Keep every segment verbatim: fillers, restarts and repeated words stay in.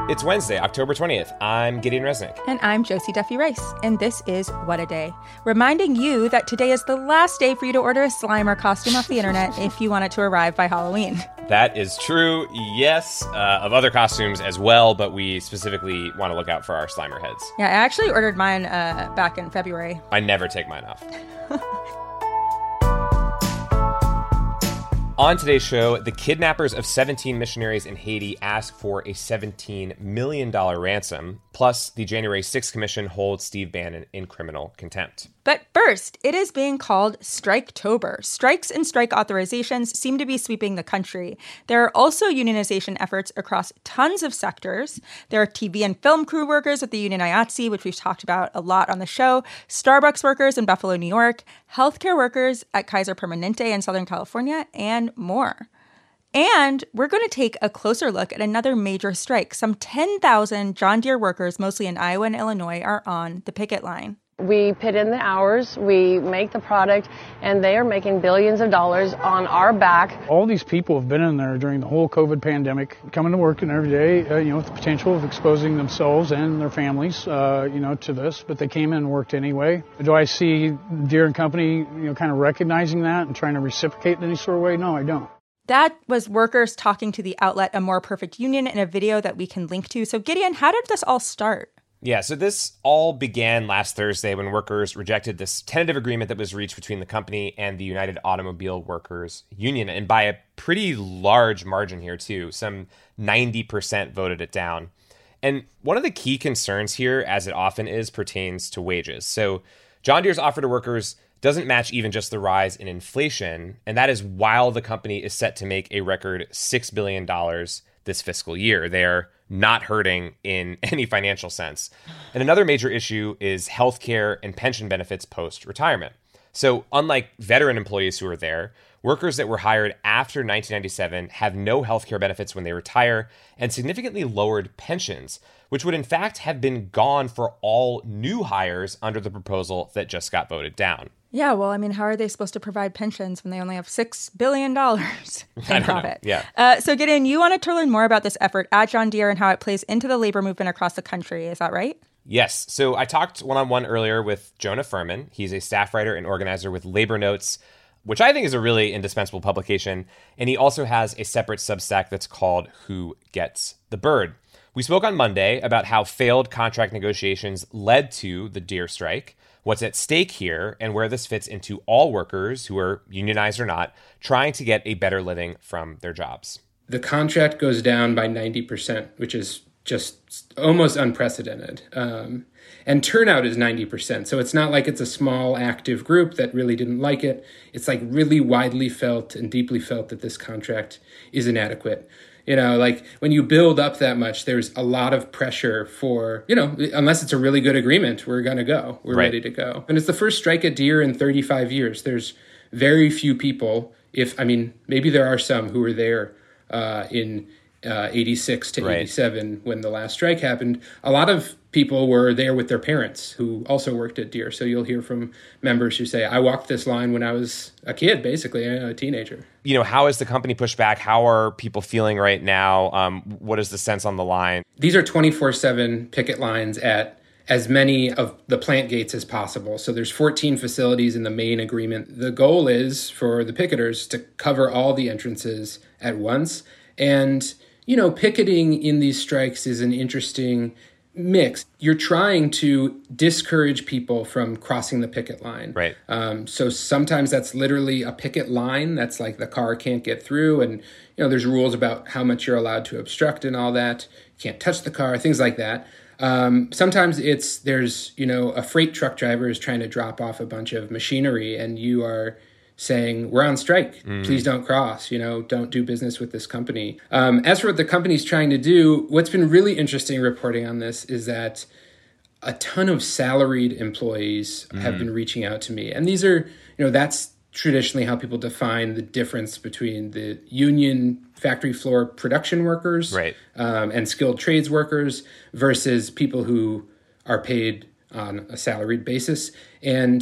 It's Wednesday, October twentieth. I'm Gideon Resnick. And I'm Josie Duffy Rice. And this is What a Day, reminding you that today is the last day for you to order a Slimer costume off the internet if you want it to arrive by Halloween. That is true, yes, uh, of other costumes as well, but we specifically want to look out for our Slimer heads. Yeah, I actually ordered mine uh, back in February. I never take mine off. On today's show, the kidnappers of seventeen missionaries in Haiti ask for a seventeen million dollars ransom. Plus, the January sixth Commission holds Steve Bannon in criminal contempt. But first, it is being called Striketober. Strikes and strike authorizations seem to be sweeping the country. There are also unionization efforts across tons of sectors. There are T V and film crew workers with the union I A T S E, which we've talked about a lot on the show, Starbucks workers in Buffalo, New York, healthcare workers at Kaiser Permanente in Southern California, and more. And we're going to take a closer look at another major strike. Some ten thousand John Deere workers, mostly in Iowa and Illinois, are on the picket line. We put in the hours, we make the product, and they are making billions of dollars on our back. All these people have been in there during the whole COVID pandemic, coming to work and every day, uh, you know, with the potential of exposing themselves and their families, uh, you know, to this. But they came in and worked anyway. Do I see Deere and Company, you know, kind of recognizing that and trying to reciprocate in any sort of way? No, I don't. That was workers talking to the outlet A More Perfect Union in a video that we can link to. So, Gideon, how did this all start? Yeah, so this all began last Thursday when workers rejected this tentative agreement that was reached between the company and the United Automobile Workers Union, and by a pretty large margin here, too. Some ninety percent voted it down. And one of the key concerns here, as it often is, pertains to wages. So John Deere's offer to workers doesn't match even just the rise in inflation, and that is while the company is set to make a record six billion dollars this fiscal year. They're not hurting in any financial sense. And another major issue is healthcare and pension benefits post-retirement. So unlike veteran employees who are there, workers that were hired after nineteen ninety-seven have no healthcare benefits when they retire and significantly lowered pensions, which would in fact have been gone for all new hires under the proposal that just got voted down. Yeah, well, I mean, how are they supposed to provide pensions when they only have six billion dollars in profit? Know. Yeah. Uh, so, Gideon, you wanted to learn more about this effort at John Deere and how it plays into the labor movement across the country. Is that right? Yes. So I talked one-on-one earlier with Jonah Furman. He's a staff writer and organizer with Labor Notes, which I think is a really indispensable publication. And he also has a separate Substack that's called Who Gets the Bird. We spoke on Monday about how failed contract negotiations led to the Deere strike, what's at stake here, and where this fits into all workers, who are unionized or not, trying to get a better living from their jobs. The contract goes down by ninety percent, which is just almost unprecedented. Um, and turnout is ninety percent. So it's not like it's a small active group that really didn't like it. It's like really widely felt and deeply felt that this contract is inadequate. You know, like when you build up that much, there's a lot of pressure for, you know, unless it's a really good agreement, we're going to go. We're right. ready to go. And it's the first strike at Deere in thirty-five years. There's very few people, if, I mean, maybe there are some who were there uh, in uh, eighty-six to right. eighty-seven when the last strike happened. A lot of people were there with their parents who also worked at Deere. So you'll hear from members who say, I walked this line when I was a kid, basically, a teenager. You know, how is the company pushed back? How are people feeling right now? Um, what is the sense on the line? These are twenty-four seven picket lines at as many of the plant gates as possible. So there's fourteen facilities in the main agreement. The goal is for the picketers to cover all the entrances at once. And, you know, picketing in these strikes is an interesting mix. You're trying to discourage people from crossing the picket line. Right. Um, so sometimes that's literally a picket line. That's like the car can't get through. And, you know, there's rules about how much you're allowed to obstruct and all that. You can't touch the car, things like that. Um, sometimes it's, there's, you know, a freight truck driver is trying to drop off a bunch of machinery and you are saying, we're on strike, mm. please don't cross, you know, don't do business with this company. Um, as for what the company's trying to do, what's been really interesting reporting on this is that a ton of salaried employees mm. have been reaching out to me. And these are, you know, that's traditionally how people define the difference between the union factory floor production workers right. um, and skilled trades workers versus people who are paid on a salaried basis. And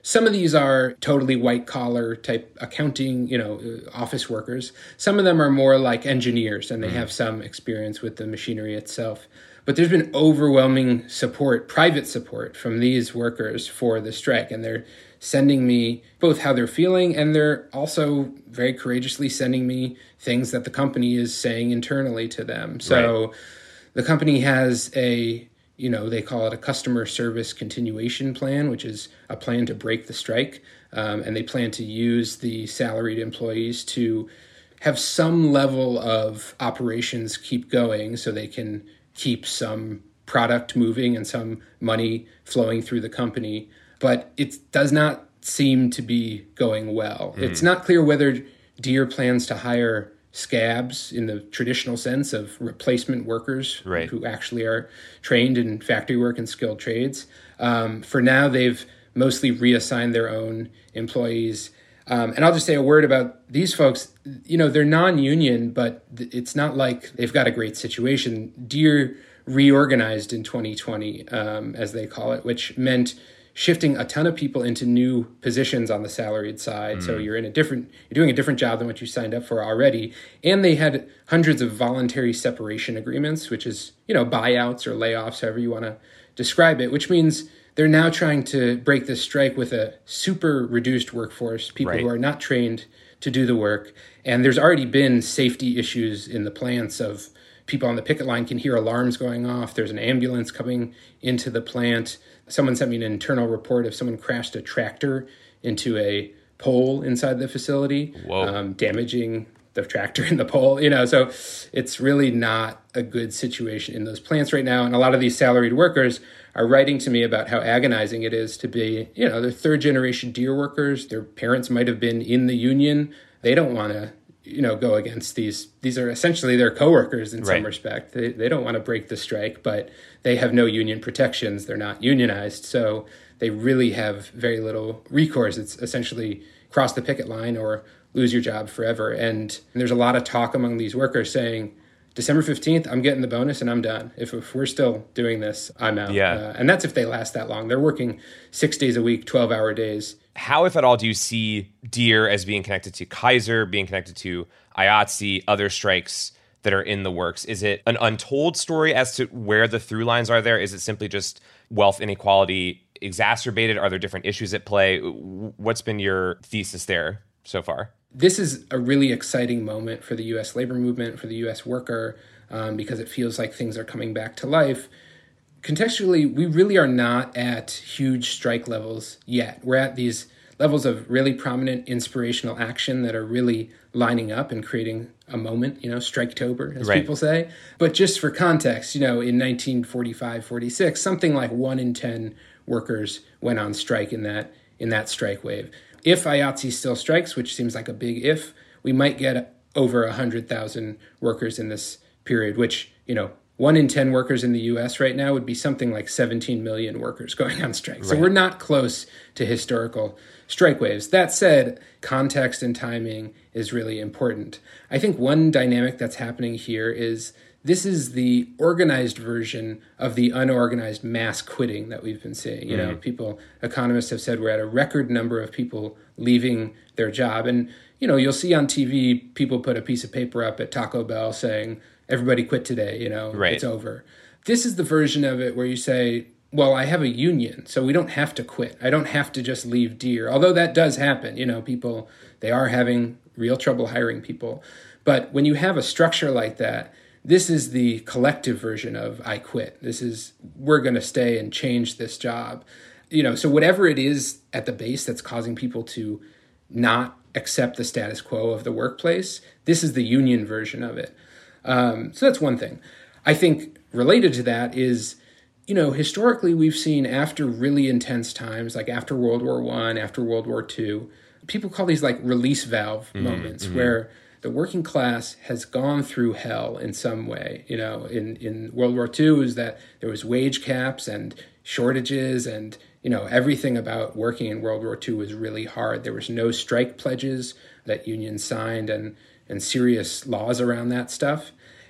Some of these are totally white collar type accounting, you know, office workers. Some of them are more like engineers, and they have some experience with the machinery itself. But there's been overwhelming support, private support from these workers for the strike. And they're sending me both how they're feeling, and they're also very courageously sending me things that the company is saying internally to them. So right. The company has a, you know, they call it a customer service continuation plan, which is a plan to break the strike. Um, and they plan to use the salaried employees to have some level of operations keep going so they can keep some product moving and some money flowing through the company. But it does not seem to be going well. Mm. It's not clear whether Deere plans to hire scabs in the traditional sense of replacement workers right. who actually are trained in factory work and skilled trades. Um, for now, they've mostly reassigned their own employees. Um, and I'll just say a word about these folks. You know, they're non-union, but it's not like they've got a great situation. Deere reorganized in twenty twenty, um, as they call it, which meant shifting a ton of people into new positions on the salaried side. Mm. So you're in a different, you're doing a different job than what you signed up for already. And they had hundreds of voluntary separation agreements, which is, you know, buyouts or layoffs, however you want to describe it, which means they're now trying to break this strike with a super reduced workforce, people right. who are not trained to do the work. And there's already been safety issues in the plants of people on the picket line can hear alarms going off. There's an ambulance coming into the plant. Someone sent me an internal report of someone crashed a tractor into a pole inside the facility, um, damaging the tractor and the pole. You know, so it's really not a good situation in those plants right now. And a lot of these salaried workers are writing to me about how agonizing it is to be, you know, they're third generation Deere workers. Their parents might have been in the union. They don't want to, you know, go against these. These are essentially their coworkers in some right. respect. They they don't want to break the strike, but they have no union protections. They're not unionized. So they really have very little recourse. It's essentially cross the picket line or lose your job forever. And, and there's a lot of talk among these workers saying, December fifteenth, I'm getting the bonus and I'm done. If, if we're still doing this, I'm out. Yeah. Uh, and that's if they last that long. They're working six days a week, twelve-hour days. How, if at all, do you see Deere as being connected to Kaiser, being connected to I A T S E, other strikes that are in the works? Is it an untold story as to where the through lines are there? Is it simply just wealth inequality exacerbated? Are there different issues at play? What's been your thesis there so far? This is a really exciting moment for the U S labor movement, for the U S worker, um, because it feels like things are coming back to life. Contextually, we really are not at huge strike levels yet. We're at these levels of really prominent inspirational action that are really lining up and creating a moment, you know, Striketober, as right. people say. But just for context, you know, in nineteen forty-five, forty-six, something like one in ten workers went on strike in that in that strike wave. If I A T S E still strikes, which seems like a big if, we might get over one hundred thousand workers in this period, which, you know, one in ten workers in the U S right now would be something like seventeen million workers going on strike. Right. So we're not close to historical strike waves. That said, context and timing is really important. I think one dynamic that's happening here is this is the organized version of the unorganized mass quitting that we've been seeing. You mm-hmm. know, people, economists have said we're at a record number of people leaving their job. And, you know, you'll see on T V, people put a piece of paper up at Taco Bell saying, everybody quit today, you know, right. it's over. This is the version of it where you say, well, I have a union, so we don't have to quit. I don't have to just leave Deere, although that does happen. You know, people, they are having real trouble hiring people. But when you have a structure like that, this is the collective version of I quit. This is, we're going to stay and change this job. You know, so whatever it is at the base that's causing people to not accept the status quo of the workplace, this is the union version of it. Um, so that's one thing. I think related to that is, you know, historically we've seen after really intense times, like after World War One, after World War Two, people call these like release valve mm-hmm, moments mm-hmm. where the working class has gone through hell in some way. You know, in, in World War Two is that there was wage caps and shortages and, you know, everything about working in World War Two was really hard. There was no strike pledges that unions signed and, and serious laws around that stuff.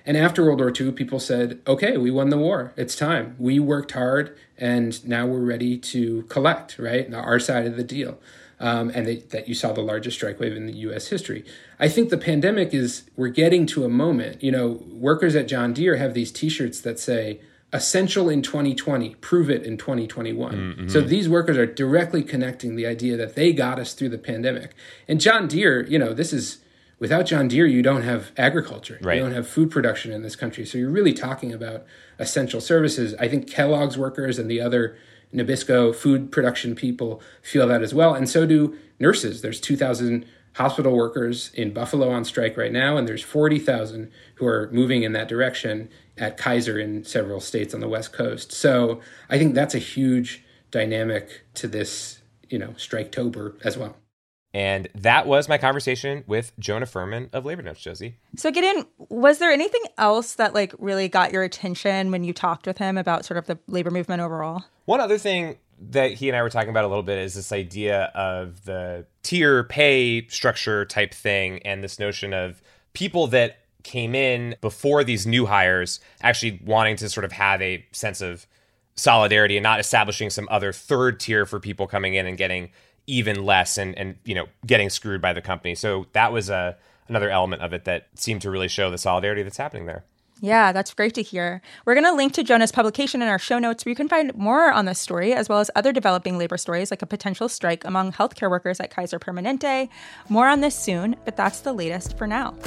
And after World War Two, people said, okay, we won the war. It's time. We worked hard, and now we're ready to collect, right? Our side of the deal. Um, and they, that you saw the largest strike wave in the U S history. I think the pandemic is, we're getting to a moment, you know, workers at John Deere have these T-shirts that say, essential in twenty twenty, prove it in twenty twenty-one. Mm-hmm. So these workers are directly connecting the idea that they got us through the pandemic. And John Deere, you know, this is, without John Deere, you don't have agriculture. Right. You don't have food production in this country. So you're really talking about essential services. I think Kellogg's workers and the other Nabisco food production people feel that as well. And so do nurses. There's two thousand hospital workers in Buffalo on strike right now, and there's forty thousand who are moving in that direction at Kaiser in several states on the West Coast. So I think that's a huge dynamic to this, you know, Striketober as well. And that was my conversation with Jonah Furman of Labor Notes, Josie. So Gideon, was there anything else that like really got your attention when you talked with him about sort of the labor movement overall? One other thing that he and I were talking about a little bit is this idea of the tier pay structure type thing, and this notion of people that came in before these new hires actually wanting to sort of have a sense of solidarity and not establishing some other third tier for people coming in and getting even less and, and you know, getting screwed by the company. So that was a, another element of it that seemed to really show the solidarity that's happening there. Yeah, that's great to hear. We're going to link to Jonah's publication in our show notes where you can find more on this story, as well as other developing labor stories like a potential strike among healthcare workers at Kaiser Permanente. More on this soon, but that's the latest for now.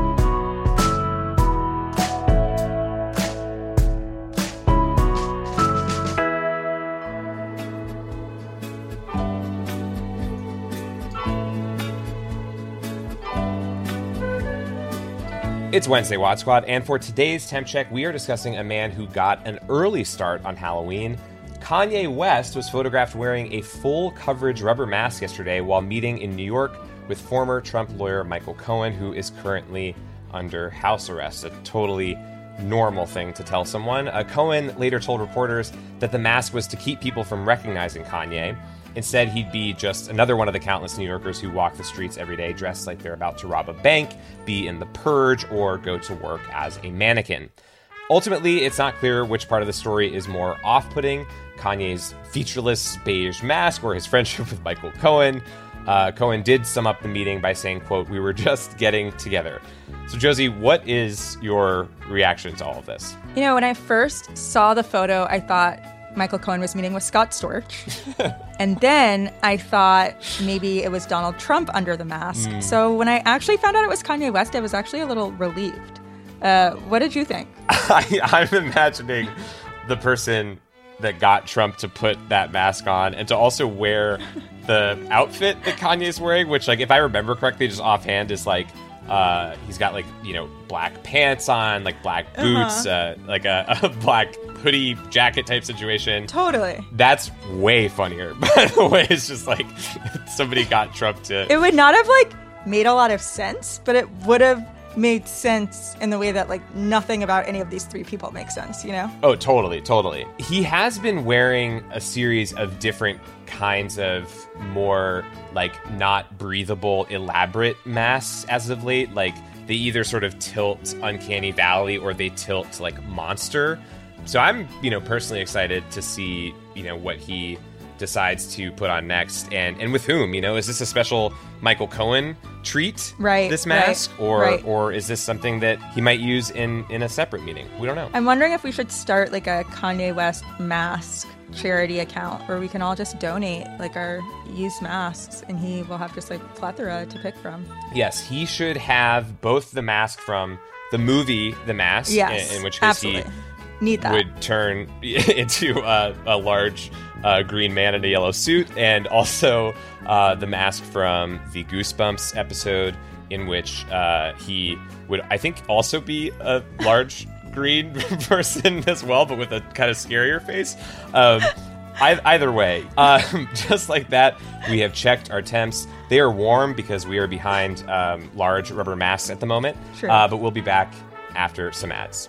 It's Wednesday, Wad Squad, and for today's Temp Check, we are discussing a man who got an early start on Halloween. Kanye West was photographed wearing a full coverage rubber mask yesterday while meeting in New York with former Trump lawyer Michael Cohen, who is currently under house arrest. A totally normal thing to tell someone. Uh, Cohen later told reporters that the mask was to keep people from recognizing Kanye. Instead, he'd be just another one of the countless New Yorkers who walk the streets every day dressed like they're about to rob a bank, be in the purge, or go to work as a mannequin. Ultimately, it's not clear which part of the story is more off-putting, Kanye's featureless beige mask or his friendship with Michael Cohen. Uh, Cohen did sum up the meeting by saying, quote, "We were just getting together." So, Josie, what is your reaction to all of this? You know, when I first saw the photo, I thought Michael Cohen was meeting with Scott Storch. And then I thought maybe it was Donald Trump under the mask. Mm. So when I actually found out it was Kanye West, I was actually a little relieved. Uh, what did you think? I, I'm imagining the person that got Trump to put that mask on and to also wear the outfit that Kanye's wearing, which, like, if I remember correctly, just offhand, is like, Uh, he's got, like, you know, black pants on, like black boots, uh-huh. uh, like a, a black hoodie jacket type situation. Totally. That's way funnier. By the way, it's just like somebody got Trump to... It would not have, like, made a lot of sense, but it would have made sense in the way that, like, nothing about any of these three people makes sense, you know? Oh, totally, totally. He has been wearing a series of different kinds of more, like, not breathable, elaborate masks as of late. Like, they either sort of tilt Uncanny Valley or they tilt, like, Monster. So I'm, you know, personally excited to see, you know, what he decides to put on next, and and with whom. You know, is this a special Michael Cohen treat, right, this mask, right, or right. or is this something that he might use in in a separate meeting? We don't know. I'm wondering if we should start like a Kanye West mask charity account where we can all just donate like our used masks, and he will have just like plethora to pick from. Yes, he should have both the mask from the movie The Mask, yes, in, in which case absolutely. he Need that. would turn into uh, a large uh, green man in a yellow suit, and also uh, the mask from the Goosebumps episode, in which uh, he would, I think, also be a large green person as well, but with a kind of scarier face. Um, I, either way, um, just like that, we have checked our temps. They are warm because we are behind um, large rubber masks at the moment, sure. uh, but we'll be back after some ads.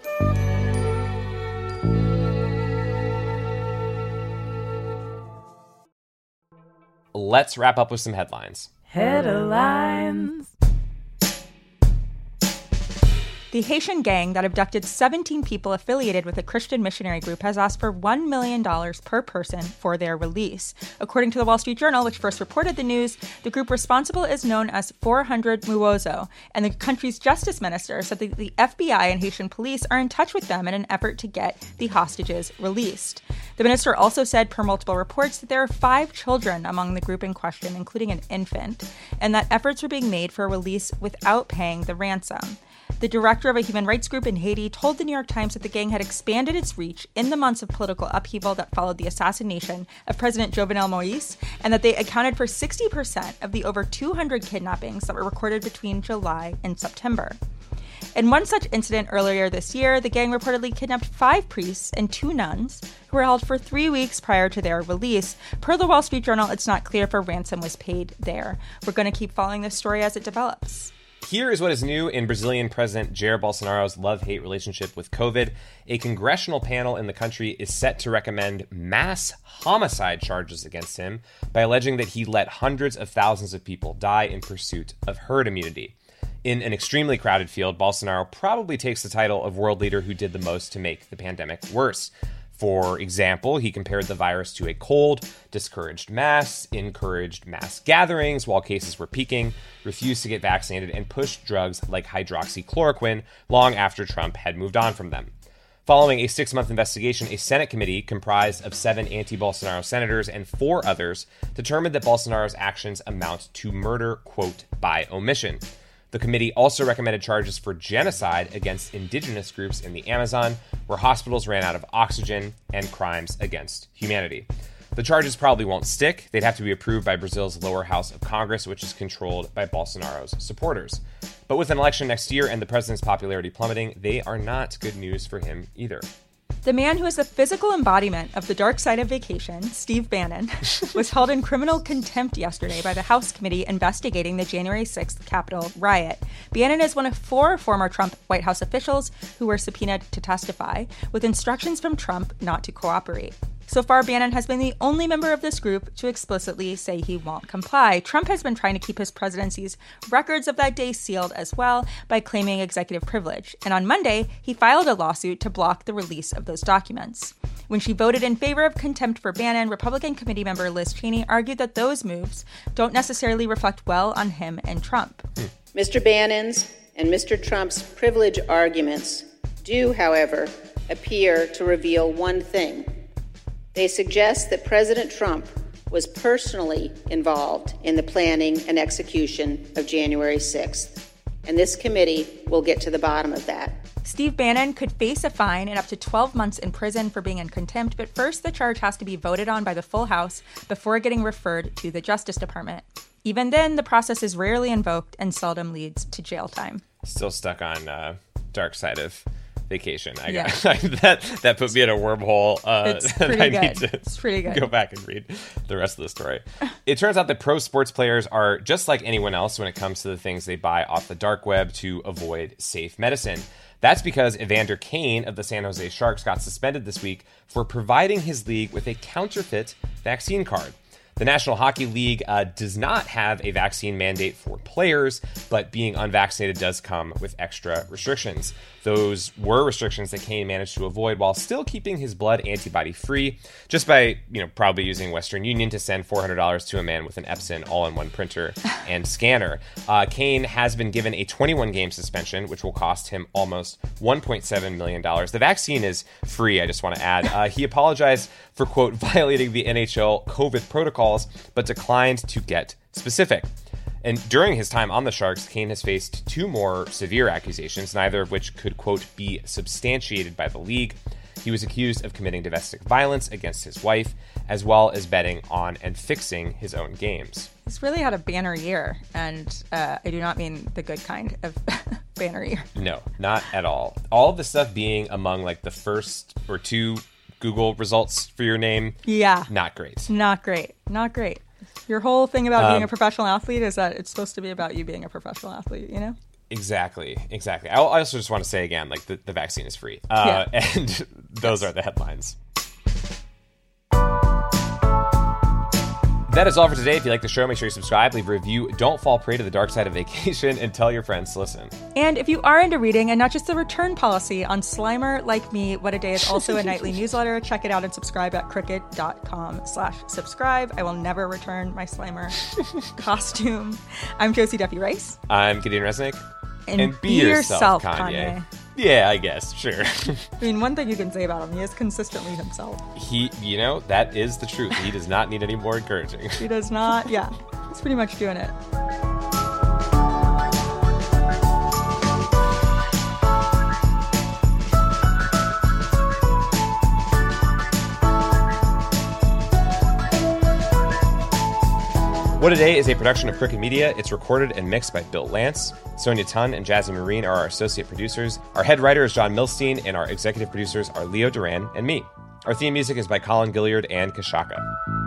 Let's wrap up with some headlines. Headlines. The Haitian gang that abducted seventeen people affiliated with a Christian missionary group has asked for one million dollars per person for their release. According to the Wall Street Journal, which first reported the news, the group responsible is known as four hundred Muozo, and the country's justice minister said that the F B I and Haitian police are in touch with them in an effort to get the hostages released. The minister also said, per multiple reports, that there are five children among the group in question, including an infant, and that efforts were being made for a release without paying the ransom. The director of a human rights group in Haiti told the New York Times that the gang had expanded its reach in the months of political upheaval that followed the assassination of President Jovenel Moïse, and that they accounted for sixty percent of the over two hundred kidnappings that were recorded between July and September. In one such incident earlier this year, the gang reportedly kidnapped five priests and two nuns who were held for three weeks prior to their release. Per the Wall Street Journal, it's not clear if a ransom was paid there. We're going to keep following this story as it develops. Here is what is new in Brazilian President Jair Bolsonaro's love-hate relationship with COVID. A congressional panel in the country is set to recommend mass homicide charges against him by alleging that he let hundreds of thousands of people die in pursuit of herd immunity. In an extremely crowded field, Bolsonaro probably takes the title of world leader who did the most to make the pandemic worse. For example, he compared the virus to a cold, discouraged masks, encouraged mass gatherings while cases were peaking, refused to get vaccinated, and pushed drugs like hydroxychloroquine long after Trump had moved on from them. Following a six-month investigation, a Senate committee comprised of seven anti-Bolsonaro senators and four others determined that Bolsonaro's actions amount to murder, quote, by omission. The committee also recommended charges for genocide against indigenous groups in the Amazon, where hospitals ran out of oxygen, and crimes against humanity. The charges probably won't stick. They'd have to be approved by Brazil's lower house of Congress, which is controlled by Bolsonaro's supporters. But with an election next year and the president's popularity plummeting, they are not good news for him either. The man who is the physical embodiment of the dark side of vacation, Steve Bannon, was held in criminal contempt yesterday by the House committee investigating the January sixth Capitol riot. Bannon is one of four former Trump White House officials who were subpoenaed to testify, with instructions from Trump not to cooperate. So far, Bannon has been the only member of this group to explicitly say he won't comply. Trump has been trying to keep his presidency's records of that day sealed as well by claiming executive privilege. And on Monday, he filed a lawsuit to block the release of those documents. When she voted in favor of contempt for Bannon, Republican committee member Liz Cheney argued that those moves don't necessarily reflect well on him and Trump. Mister Bannon's and Mister Trump's privilege arguments do, however, appear to reveal one thing. They suggest that President Trump was personally involved in the planning and execution of January sixth, and this committee will get to the bottom of that. Steve Bannon could face a fine and up to twelve months in prison for being in contempt, but first the charge has to be voted on by the full House before getting referred to the Justice Department. Even then, the process is rarely invoked and seldom leads to jail time. Still stuck on uh, dark side of vacation. I yeah. got that. That put me in a wormhole. Uh, it's pretty I good. Need to it's pretty good. Go back and read the rest of the story. It turns out that pro sports players are just like anyone else when it comes to the things they buy off the dark web to avoid safe medicine. That's because Evander Kane of the San Jose Sharks got suspended this week for providing his league with a counterfeit vaccine card. The National Hockey League uh, does not have a vaccine mandate for players, but being unvaccinated does come with extra restrictions. Those were restrictions that Kane managed to avoid while still keeping his blood antibody free, just by, you know, probably using Western Union to send four hundred dollars to a man with an Epson all-in-one printer and scanner. Uh, Kane has been given a twenty-one game suspension, which will cost him almost one point seven million dollars. The vaccine is free, I just want to add. Uh, he apologized for, quote, violating the N H L COVID protocols, but declined to get specific. And during his time on the Sharks, Kane has faced two more severe accusations, neither of which could, quote, be substantiated by the league. He was accused of committing domestic violence against his wife, as well as betting on and fixing his own games. He's really had a banner year, and uh, I do not mean the good kind of banner year. No, not at all. All of the stuff being among like the first or two Google results for your name. Yeah. Not great. Not great. Not great. Your whole thing about um, being a professional athlete is that it's supposed to be about you being a professional athlete, you know? Exactly. Exactly. I also just want to say again, like the, the vaccine is free. Uh, yeah. And those yes. are the headlines. That is all for today. If you like the show, make sure you subscribe, leave a review, don't fall prey to the dark side of vacation, and tell your friends to listen. And if you are into reading and not just the return policy on Slimer Like Me, What a Day is also a nightly newsletter. Check it out and subscribe at cricket.com slash subscribe. I will never return my Slimer costume. I'm Josie Duffy Rice. I'm Gideon Resnick. And, and be, be yourself, yourself, Kanye. Kanye. Yeah, I guess, sure. I mean, one thing you can say about him, he is consistently himself. He, you know, that is the truth. He does not need any more encouraging. He does not, yeah. He's pretty much doing it. What a Day is a production of Crooked Media. It's recorded and mixed by Bill Lance. Sonia Tun and Jazzy Marine are our associate producers. Our head writer is John Milstein, and our executive producers are Leo Duran and me. Our theme music is by Colin Gilliard and Kashaka.